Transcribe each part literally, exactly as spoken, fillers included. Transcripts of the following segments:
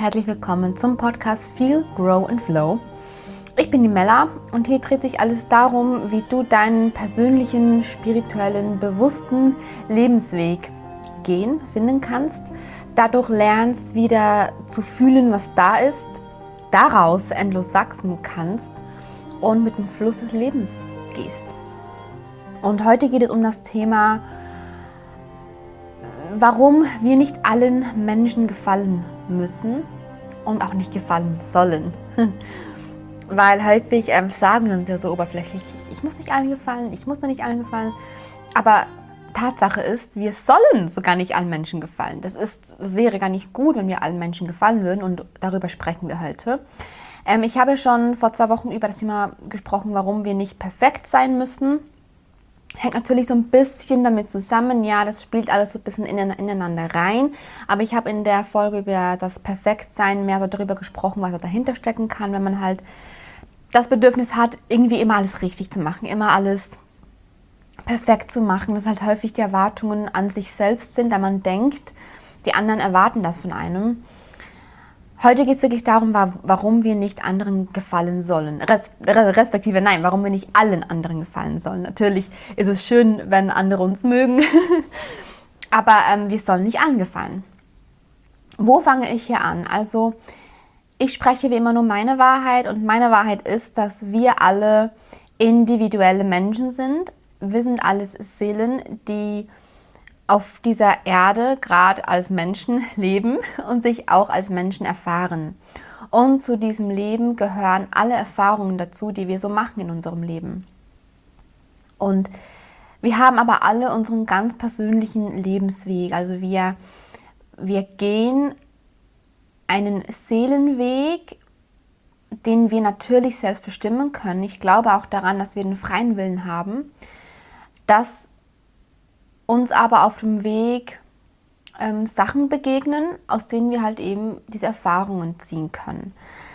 herzlich willkommen zum Podcast Feel, Grow and Flow. Ich bin die Mella und hier dreht sich alles darum, wie du deinen persönlichen, spirituellen, bewussten Lebensweg gehen, finden kannst, dadurch lernst, wieder zu fühlen, was da ist, daraus endlos wachsen kannst und mit dem Fluss des Lebens gehst. Und heute geht es um das Thema, warum wir nicht allen Menschen gefallen müssen und auch nicht gefallen sollen. Weil häufig ähm, sagen wir uns ja so oberflächlich, ich muss nicht allen gefallen, ich muss da nicht allen gefallen. Aber Tatsache ist, wir sollen sogar nicht allen Menschen gefallen. Das ist, das wäre gar nicht gut, wenn wir allen Menschen gefallen würden, und darüber sprechen wir heute. Ähm, ich habe schon vor zwei Wochen über das Thema gesprochen, warum wir nicht perfekt sein müssen. Hängt natürlich so ein bisschen damit zusammen, ja, das spielt alles so ein bisschen ineinander rein. Aber ich habe in der Folge über das Perfektsein mehr so darüber gesprochen, was da dahinter stecken kann, wenn man halt das Bedürfnis hat, irgendwie immer alles richtig zu machen, immer alles perfekt zu machen. Das halt häufig die Erwartungen an sich selbst sind, da man denkt, die anderen erwarten das von einem. Heute geht es wirklich darum, warum wir nicht anderen gefallen sollen. Respektive, nein, warum wir nicht allen anderen gefallen sollen. Natürlich ist es schön, wenn andere uns mögen, aber ähm, wir sollen nicht allen gefallen. Wo fange ich hier an? Also, ich spreche wie immer nur meine Wahrheit, und meine Wahrheit ist, dass wir alle individuelle Menschen sind. Wir sind alles Seelen, die auf dieser Erde gerade als Menschen leben und sich auch als Menschen erfahren. Und zu diesem Leben gehören alle Erfahrungen dazu, die wir so machen in unserem Leben. Und wir haben aber alle unseren ganz persönlichen Lebensweg. Also wir, wir gehen einen Seelenweg, den wir natürlich selbst bestimmen können. Ich glaube auch daran, dass wir den freien Willen haben, dass uns aber auf dem Weg ähm, Sachen begegnen, aus denen wir halt eben diese Erfahrungen ziehen können.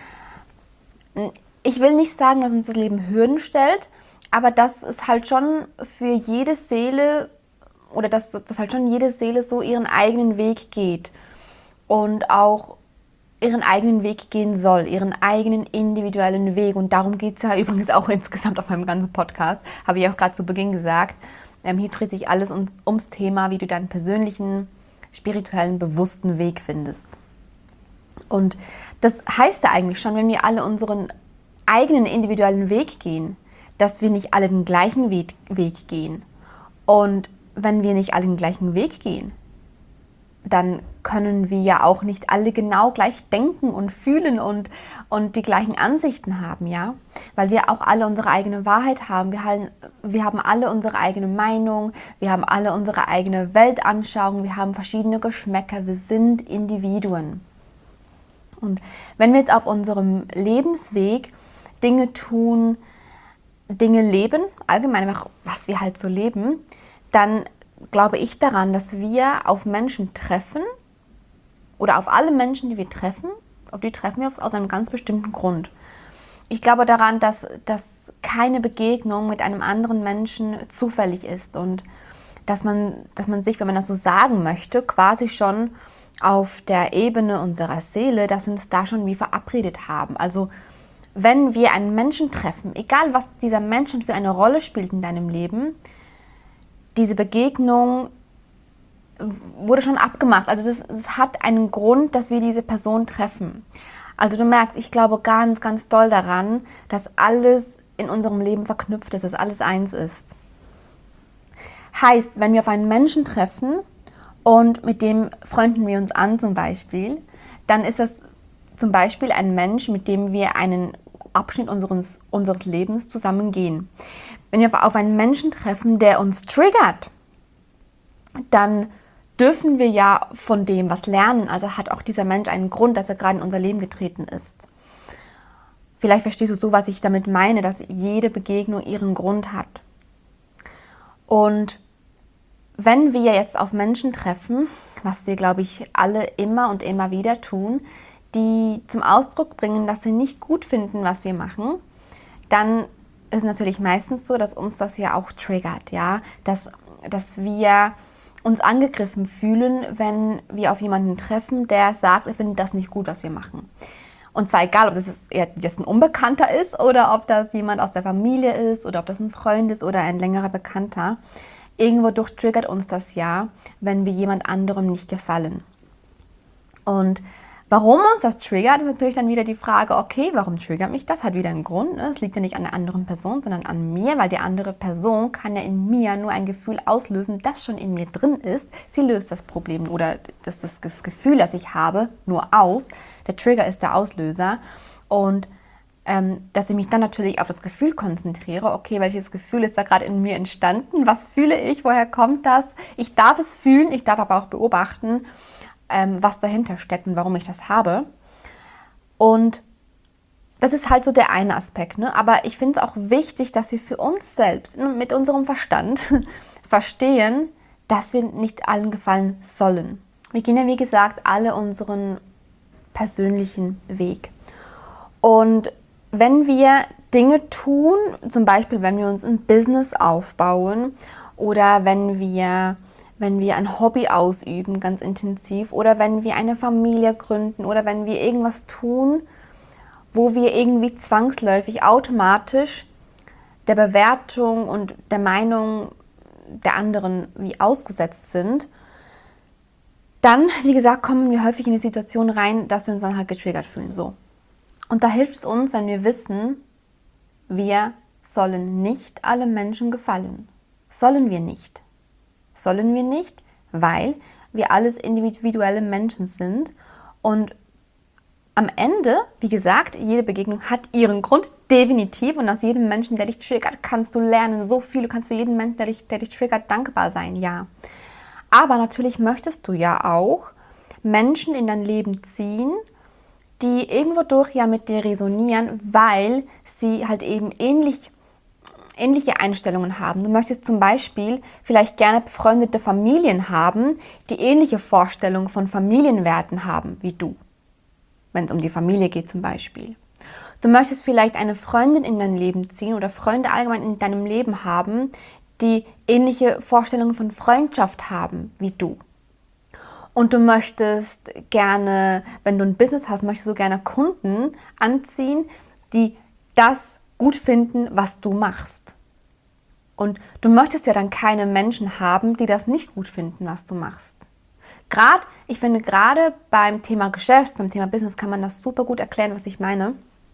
Ich will nicht sagen, dass uns das Leben Hürden stellt, aber dass es halt schon für jede Seele oder dass, dass halt schon jede Seele so ihren eigenen Weg geht und auch ihren eigenen Weg gehen soll, ihren eigenen individuellen Weg. Und darum geht es ja übrigens auch insgesamt auf meinem ganzen Podcast, habe ich auch gerade zu Beginn gesagt. Ähm, hier dreht sich alles ums, ums Thema, wie du deinen persönlichen, spirituellen, bewussten Weg findest. Und das heißt ja eigentlich schon, wenn wir alle unseren eigenen individuellen Weg gehen, dass wir nicht alle den gleichen Weg, Weg gehen. Und wenn wir nicht alle den gleichen Weg gehen, dann können wir ja auch nicht alle genau gleich denken und fühlen und, und die gleichen Ansichten haben, ja? Weil wir auch alle unsere eigene Wahrheit haben. Wir haben, wir haben alle unsere eigene Meinung, wir haben alle unsere eigene Weltanschauung, wir haben verschiedene Geschmäcker, wir sind Individuen. Und wenn wir jetzt auf unserem Lebensweg Dinge tun, Dinge leben, allgemein einfach, was wir halt so leben, dann glaube ich daran, dass wir auf Menschen treffen oder auf alle Menschen, die wir treffen, auf die treffen wir aus einem ganz bestimmten Grund. Ich glaube daran, dass, dass keine Begegnung mit einem anderen Menschen zufällig ist und dass man, dass man sich, wenn man das so sagen möchte, quasi schon auf der Ebene unserer Seele, dass wir uns da schon wie verabredet haben. Also wenn wir einen Menschen treffen, egal was dieser Mensch für eine Rolle spielt in deinem Leben, diese Begegnung wurde schon abgemacht. Also das, das hat einen Grund, dass wir diese Person treffen. Also du merkst, ich glaube ganz, ganz doll daran, dass alles in unserem Leben verknüpft ist, dass alles eins ist. Heißt, wenn wir auf einen Menschen treffen und mit dem freunden wir uns an zum Beispiel, dann ist das zum Beispiel ein Mensch, mit dem wir einen Abschnitt unseres, unseres Lebens zusammen gehen. Wenn wir auf einen Menschen treffen, der uns triggert, dann dürfen wir ja von dem was lernen. Also hat auch dieser Mensch einen Grund, dass er gerade in unser Leben getreten ist. Vielleicht verstehst du so, was ich damit meine, dass jede Begegnung ihren Grund hat. Und wenn wir jetzt auf Menschen treffen, was wir, glaube ich, alle immer und immer wieder tun, die zum Ausdruck bringen, dass sie nicht gut finden, was wir machen, dann ist es natürlich meistens so, dass uns das ja auch triggert, ja, dass, dass wir uns angegriffen fühlen, wenn wir auf jemanden treffen, der sagt, er findet das nicht gut, was wir machen. Und zwar egal, ob das jetzt ein Unbekannter ist oder ob das jemand aus der Familie ist oder ob das ein Freund ist oder ein längerer Bekannter. Irgendwo durchtriggert uns das ja, wenn wir jemand anderem nicht gefallen. Und warum uns das triggert, ist natürlich dann wieder die Frage, okay, warum triggert mich das? Hat wieder einen Grund. Ne? Es liegt ja nicht an der anderen Person, sondern an mir, weil die andere Person kann ja in mir nur ein Gefühl auslösen, das schon in mir drin ist. Sie löst das Problem oder das, das, das Gefühl, das ich habe, nur aus. Der Trigger ist der Auslöser. Und ähm, dass ich mich dann natürlich auf das Gefühl konzentriere. Okay, welches Gefühl ist da gerade in mir entstanden? Was fühle ich? Woher kommt das? Ich darf es fühlen, ich darf aber auch beobachten, Ähm, was dahinter steckt und warum ich das habe. Und das ist halt so der eine Aspekt. Ne? Aber ich finde es auch wichtig, dass wir für uns selbst mit unserem Verstand verstehen, dass wir nicht allen gefallen sollen. Wir gehen ja, wie gesagt, alle unseren persönlichen Weg. Und wenn wir Dinge tun, zum Beispiel wenn wir uns ein Business aufbauen oder wenn wir wenn wir ein Hobby ausüben, ganz intensiv, oder wenn wir eine Familie gründen oder wenn wir irgendwas tun, wo wir irgendwie zwangsläufig automatisch der Bewertung und der Meinung der anderen wie ausgesetzt sind, dann, wie gesagt, kommen wir häufig in die Situation rein, dass wir uns dann halt getriggert fühlen. So. Und da hilft es uns, wenn wir wissen, wir sollen nicht alle Menschen gefallen. Sollen wir nicht. Sollen wir nicht, weil wir alles individuelle Menschen sind und am Ende, wie gesagt, jede Begegnung hat ihren Grund, definitiv, und aus jedem Menschen, der dich triggert, kannst du lernen, so viel, du kannst für jeden Menschen, der dich, der dich triggert, dankbar sein, ja. Aber natürlich möchtest du ja auch Menschen in dein Leben ziehen, die irgendwo durch ja mit dir resonieren, weil sie halt eben ähnlich ähnliche Einstellungen haben. Du möchtest zum Beispiel vielleicht gerne befreundete Familien haben, die ähnliche Vorstellungen von Familienwerten haben wie du, wenn es um die Familie geht zum Beispiel. Du möchtest vielleicht eine Freundin in dein Leben ziehen oder Freunde allgemein in deinem Leben haben, die ähnliche Vorstellungen von Freundschaft haben wie du. Und du möchtest gerne, wenn du ein Business hast, möchtest du gerne Kunden anziehen, die das gut finden, was du machst. Und du möchtest ja dann keine Menschen haben, die das nicht gut finden, was du machst. Gerade, ich finde, gerade beim Thema Geschäft, beim Thema Business kann man das super gut erklären, was ich meine.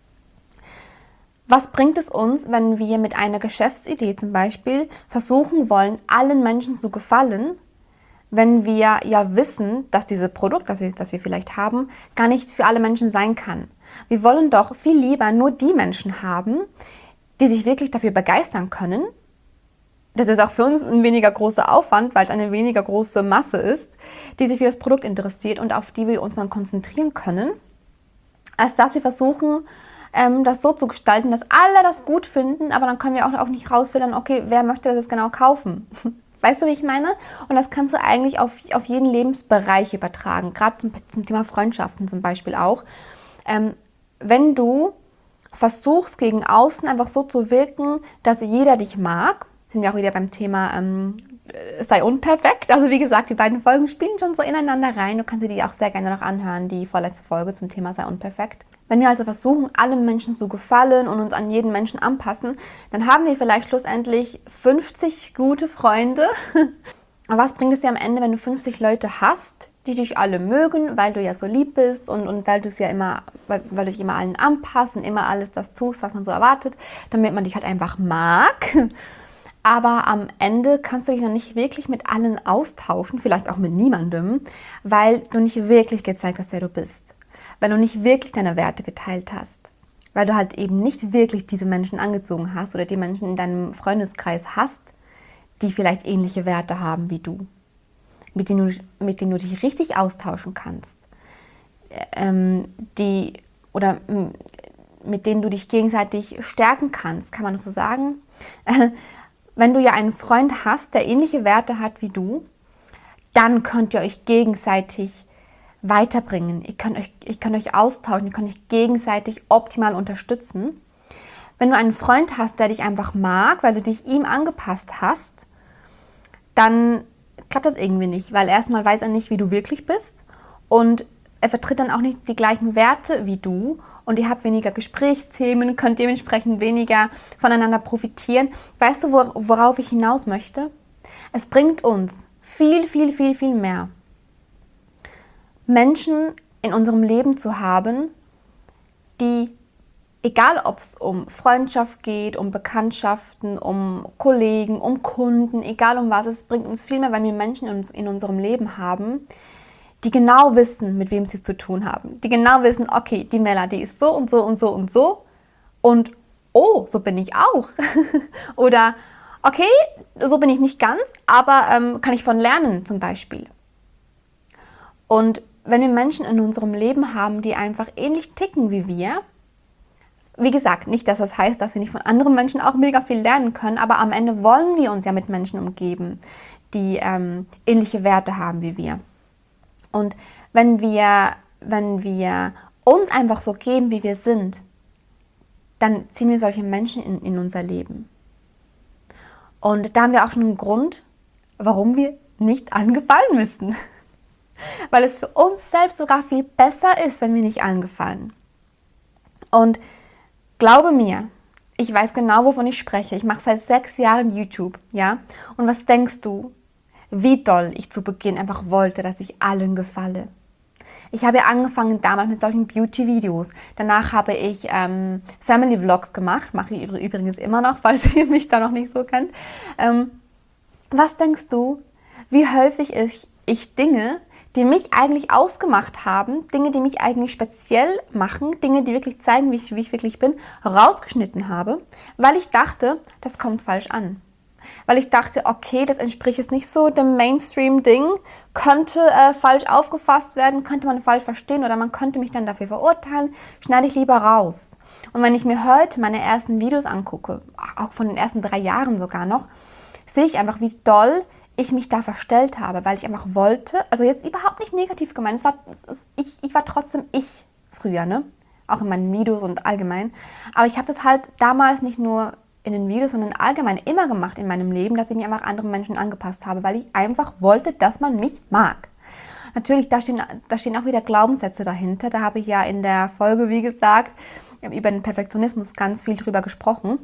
Was bringt es uns, wenn wir mit einer Geschäftsidee zum Beispiel versuchen wollen, allen Menschen zu gefallen, wenn wir ja wissen, dass dieses Produkt, das wir, das wir vielleicht haben, gar nicht für alle Menschen sein kann. Wir wollen doch viel lieber nur die Menschen haben, die sich wirklich dafür begeistern können. Das ist auch für uns ein weniger großer Aufwand, weil es eine weniger große Masse ist, die sich für das Produkt interessiert und auf die wir uns dann konzentrieren können, als dass wir versuchen, ähm, das so zu gestalten, dass alle das gut finden, aber dann können wir auch, auch nicht rausfiltern, okay, wer möchte das jetzt genau kaufen? Weißt du, wie ich meine? Und das kannst du eigentlich auf, auf jeden Lebensbereich übertragen, gerade zum, zum Thema Freundschaften zum Beispiel auch. Ähm, wenn du versuchst, gegen außen einfach so zu wirken, dass jeder dich mag, sind wir auch wieder beim Thema ähm, sei unperfekt. Also wie gesagt, die beiden Folgen spielen schon so ineinander rein. Du kannst dir die auch sehr gerne noch anhören, die vorletzte Folge zum Thema sei unperfekt. Wenn wir also versuchen, allen Menschen zu gefallen und uns an jeden Menschen anpassen, dann haben wir vielleicht schlussendlich fünfzig gute Freunde. Aber was bringt es dir am Ende, wenn du fünfzig Leute hast, die dich alle mögen, weil du ja so lieb bist und, und weil du es ja immer, weil, weil du dich immer allen anpasst und immer alles das tust, was man so erwartet, damit man dich halt einfach mag. Aber am Ende kannst du dich noch nicht wirklich mit allen austauschen, vielleicht auch mit niemandem, weil du nicht wirklich gezeigt hast, wer du bist. Weil du nicht wirklich deine Werte geteilt hast. Weil du halt eben nicht wirklich diese Menschen angezogen hast oder die Menschen in deinem Freundeskreis hast, die vielleicht ähnliche Werte haben wie du. Mit denen du, mit denen du dich richtig austauschen kannst. Ähm, die, oder mit denen du dich gegenseitig stärken kannst, kann man das so sagen? Wenn du ja einen Freund hast, der ähnliche Werte hat wie du, dann könnt ihr euch gegenseitig weiterbringen. Ihr könnt euch, ihr könnt euch austauschen, ihr könnt euch gegenseitig optimal unterstützen. Wenn du einen Freund hast, der dich einfach mag, weil du dich ihm angepasst hast, dann klappt das irgendwie nicht, weil erstmal weiß er nicht, wie du wirklich bist und er vertritt dann auch nicht die gleichen Werte wie du und ihr habt weniger Gesprächsthemen, könnt dementsprechend weniger voneinander profitieren. Weißt du, worauf ich hinaus möchte? Es bringt uns viel, viel, viel, viel mehr, Menschen in unserem Leben zu haben, die, egal ob es um Freundschaft geht, um Bekanntschaften, um Kollegen, um Kunden, egal um was, es bringt uns viel mehr, wenn wir Menschen in, uns, in unserem Leben haben, die genau wissen, mit wem sie es zu tun haben. Die genau wissen, okay, die Mella, die ist so und so und so und so und oh, so bin ich auch. Oder okay, so bin ich nicht ganz, aber ähm, kann ich von lernen zum Beispiel. Und wenn wir Menschen in unserem Leben haben, die einfach ähnlich ticken wie wir, wie gesagt, nicht, dass das heißt, dass wir nicht von anderen Menschen auch mega viel lernen können, aber am Ende wollen wir uns ja mit Menschen umgeben, die ähm, ähnliche Werte haben wie wir. Und wenn wir, wenn wir uns einfach so geben, wie wir sind, dann ziehen wir solche Menschen in, in unser Leben. Und da haben wir auch schon einen Grund, warum wir nicht allen gefallen müssen. Weil es für uns selbst sogar viel besser ist, wenn wir nicht allen gefallen. Und glaube mir, ich weiß genau, wovon ich spreche. Ich mache seit sechs Jahren YouTube, ja. Und was denkst du, wie doll ich zu Beginn einfach wollte, dass ich allen gefalle? Ich habe angefangen damals mit solchen Beauty-Videos. Danach habe ich ähm, Family-Vlogs gemacht. Mache ich übrigens immer noch, falls ihr mich da noch nicht so kennt. Ähm, was denkst du, wie häufig ich, ich Dinge, die mich eigentlich ausgemacht haben, Dinge, die mich eigentlich speziell machen, Dinge, die wirklich zeigen, wie ich, wie ich wirklich bin, rausgeschnitten habe, weil ich dachte, das kommt falsch an. Weil ich dachte, okay, das entspricht jetzt nicht so dem Mainstream-Ding, könnte äh, falsch aufgefasst werden, könnte man falsch verstehen oder man könnte mich dann dafür verurteilen, schneide ich lieber raus. Und wenn ich mir heute meine ersten Videos angucke, auch von den ersten drei Jahren sogar noch, sehe ich einfach, wie doll ich mich da verstellt habe, weil ich einfach wollte, also jetzt überhaupt nicht negativ gemeint, es war, es, ich, ich war trotzdem ich früher, ne? Auch in meinen Videos und allgemein, aber ich habe das halt damals nicht nur in den Videos, sondern allgemein immer gemacht in meinem Leben, dass ich mich einfach anderen Menschen angepasst habe, weil ich einfach wollte, dass man mich mag. Natürlich, da stehen, da stehen auch wieder Glaubenssätze dahinter, da habe ich ja in der Folge, wie gesagt, über den Perfektionismus ganz viel drüber gesprochen,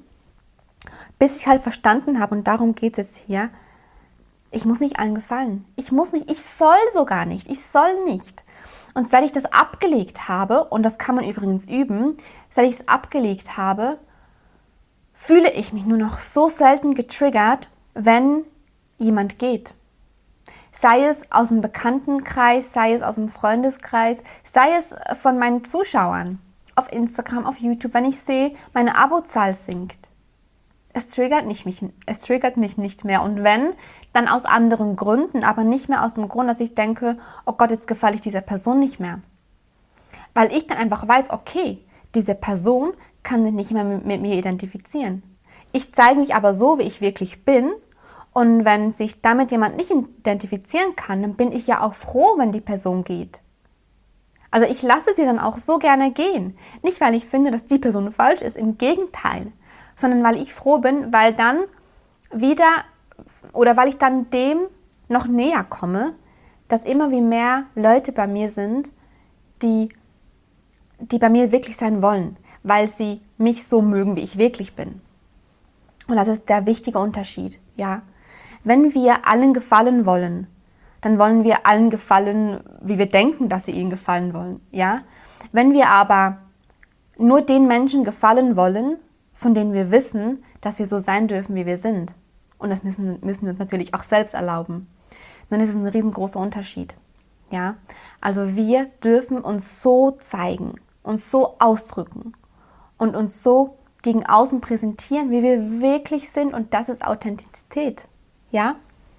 bis ich halt verstanden habe, und darum geht es jetzt hier, ich muss nicht allen gefallen. Ich muss nicht, ich soll sogar nicht, ich soll nicht. Und seit ich das abgelegt habe, und das kann man übrigens üben, seit ich es abgelegt habe, fühle ich mich nur noch so selten getriggert, wenn jemand geht. Sei es aus dem Bekanntenkreis, sei es aus dem Freundeskreis, sei es von meinen Zuschauern auf Instagram, auf YouTube, wenn ich sehe, meine Abozahl sinkt. Es triggert, nicht mich, es triggert mich nicht mehr. Und wenn, dann aus anderen Gründen, aber nicht mehr aus dem Grund, dass ich denke, oh Gott, jetzt gefalle ich dieser Person nicht mehr. Weil ich dann einfach weiß, okay, diese Person kann sich nicht mehr mit, mit mir identifizieren. Ich zeige mich aber so, wie ich wirklich bin. Und wenn sich damit jemand nicht identifizieren kann, dann bin ich ja auch froh, wenn die Person geht. Also ich lasse sie dann auch so gerne gehen. Nicht, weil ich finde, dass die Person falsch ist, im Gegenteil. Sondern weil ich froh bin, weil dann wieder, oder weil ich dann dem noch näher komme, dass immer wie mehr Leute bei mir sind, die, die bei mir wirklich sein wollen, weil sie mich so mögen, wie ich wirklich bin. Und das ist der wichtige Unterschied, ja. Wenn wir allen gefallen wollen, dann wollen wir allen gefallen, wie wir denken, dass wir ihnen gefallen wollen, ja. Wenn wir aber nur den Menschen gefallen wollen, von denen wir wissen, dass wir so sein dürfen, wie wir sind, und das müssen, müssen wir uns natürlich auch selbst erlauben, dann ist es ein riesengroßer Unterschied, ja. Also wir dürfen uns so zeigen, uns so ausdrücken und uns so gegen außen präsentieren, wie wir wirklich sind, und das ist Authentizität, ja.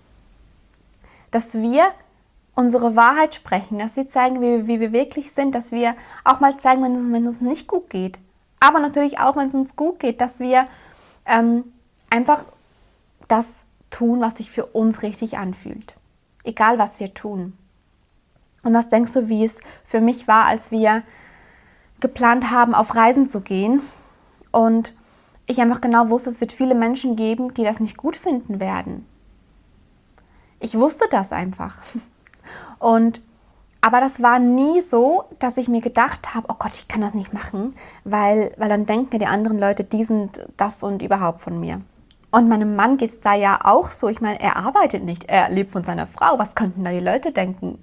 Dass wir unsere Wahrheit sprechen, dass wir zeigen, wie, wie wir wirklich sind, dass wir auch mal zeigen, wenn es, wenn es nicht gut geht, aber natürlich auch, wenn es uns gut geht, dass wir ähm, einfach das tun, was sich für uns richtig anfühlt, egal was wir tun. Und was denkst du, wie es für mich war, als wir geplant haben, auf Reisen zu gehen und ich einfach genau wusste, es wird viele Menschen geben, die das nicht gut finden werden. Ich wusste das einfach. Und, aber das war nie so, dass ich mir gedacht habe, oh Gott, ich kann das nicht machen, weil, weil dann denken die anderen Leute, die sind das und überhaupt von mir. Und meinem Mann geht es da ja auch so. Ich meine, er arbeitet nicht, er lebt von seiner Frau. Was könnten da die Leute denken?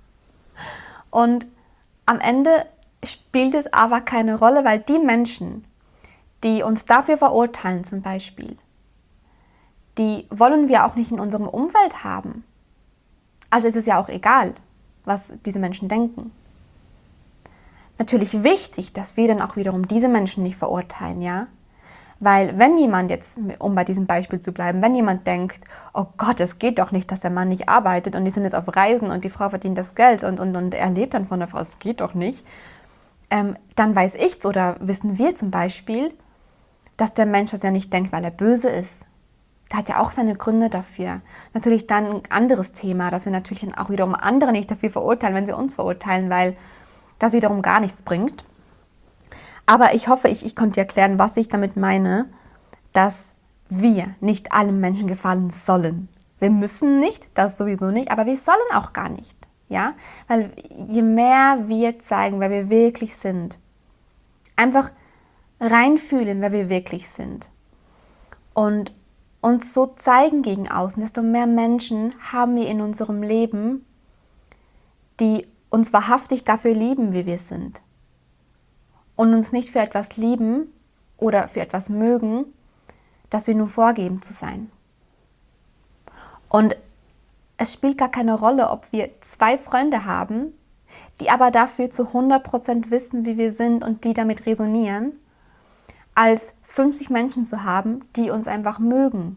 Und am Ende spielt es aber keine Rolle, weil die Menschen, die uns dafür verurteilen zum Beispiel, die wollen wir auch nicht in unserem Umfeld haben. Also ist es ja auch egal, was diese Menschen denken. Natürlich wichtig, dass wir dann auch wiederum diese Menschen nicht verurteilen, ja? Weil wenn jemand jetzt, um bei diesem Beispiel zu bleiben, wenn jemand denkt, oh Gott, es geht doch nicht, dass der Mann nicht arbeitet und die sind jetzt auf Reisen und die Frau verdient das Geld und, und, und er lebt dann von der Frau, es geht doch nicht, ähm, dann weiß ich's oder wissen wir zum Beispiel, dass der Mensch das ja nicht denkt, weil er böse ist. Der hat ja auch seine Gründe dafür. Natürlich dann ein anderes Thema, dass wir natürlich dann auch wiederum andere nicht dafür verurteilen, wenn sie uns verurteilen, weil das wiederum gar nichts bringt. Aber ich hoffe, ich, ich konnte dir erklären, was ich damit meine, dass wir nicht allen Menschen gefallen sollen. Wir müssen nicht, das sowieso nicht, aber wir sollen auch gar nicht. Ja? Weil je mehr wir zeigen, wer wir wirklich sind, einfach reinfühlen, wer wir wirklich sind und uns so zeigen gegen außen, desto mehr Menschen haben wir in unserem Leben, die uns wahrhaftig dafür lieben, wie wir sind. Und uns nicht für etwas lieben oder für etwas mögen, das wir nur vorgeben zu sein. Und es spielt gar keine Rolle, ob wir zwei Freunde haben, die aber dafür zu hundert Prozent wissen, wie wir sind und die damit resonieren, als fünfzig Menschen zu haben, die uns einfach mögen.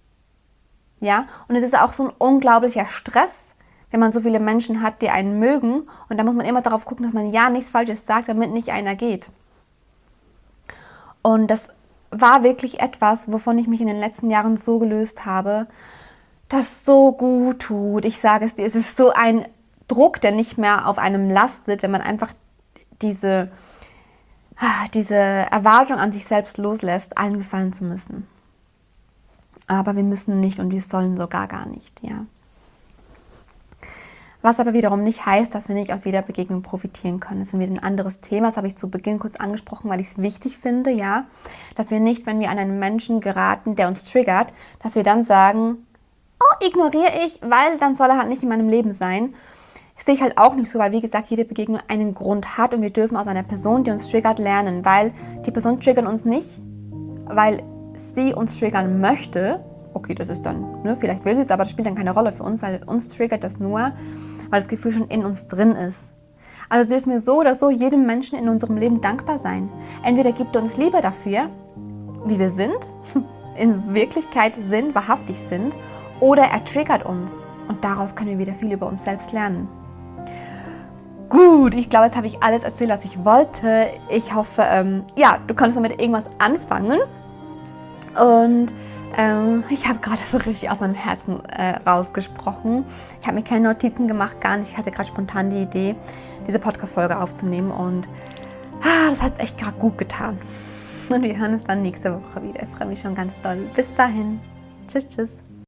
Ja? Und es ist auch so ein unglaublicher Stress, wenn man so viele Menschen hat, die einen mögen. Und da muss man immer darauf gucken, dass man ja nichts Falsches sagt, damit nicht einer geht. Und das war wirklich etwas, wovon ich mich in den letzten Jahren so gelöst habe, das so gut tut. Ich sage es dir, es ist so ein Druck, der nicht mehr auf einem lastet, wenn man einfach diese, diese Erwartung an sich selbst loslässt, allen gefallen zu müssen. Aber wir müssen nicht und wir sollen sogar gar nicht, ja. Was aber wiederum nicht heißt, dass wir nicht aus jeder Begegnung profitieren können. Das ist wieder ein anderes Thema, das habe ich zu Beginn kurz angesprochen, weil ich es wichtig finde, ja, dass wir nicht, wenn wir an einen Menschen geraten, der uns triggert, dass wir dann sagen, oh, ignoriere ich, weil dann soll er halt nicht in meinem Leben sein. Das sehe ich halt auch nicht so, weil wie gesagt, jede Begegnung einen Grund hat und wir dürfen aus einer Person, die uns triggert, lernen, weil die Person triggert uns nicht, weil sie uns triggern möchte. Okay, das ist dann, ne, vielleicht will sie es, aber das spielt dann keine Rolle für uns, weil uns triggert das nur, weil das Gefühl schon in uns drin ist. Also dürfen wir so oder so jedem Menschen in unserem Leben dankbar sein. Entweder gibt er uns Liebe dafür, wie wir sind, in Wirklichkeit sind, wahrhaftig sind, oder er triggert uns und daraus können wir wieder viel über uns selbst lernen. Gut, ich glaube, jetzt habe ich alles erzählt, was ich wollte. Ich hoffe, ähm, ja, du konntest damit irgendwas anfangen und Ähm, ich habe gerade so richtig aus meinem Herzen äh, rausgesprochen. Ich habe mir keine Notizen gemacht, gar nicht. Ich hatte gerade spontan die Idee, diese Podcast-Folge aufzunehmen und ah, das hat echt gerade gut getan. Und wir hören uns dann nächste Woche wieder. Ich freue mich schon ganz doll. Bis dahin. Tschüss, tschüss.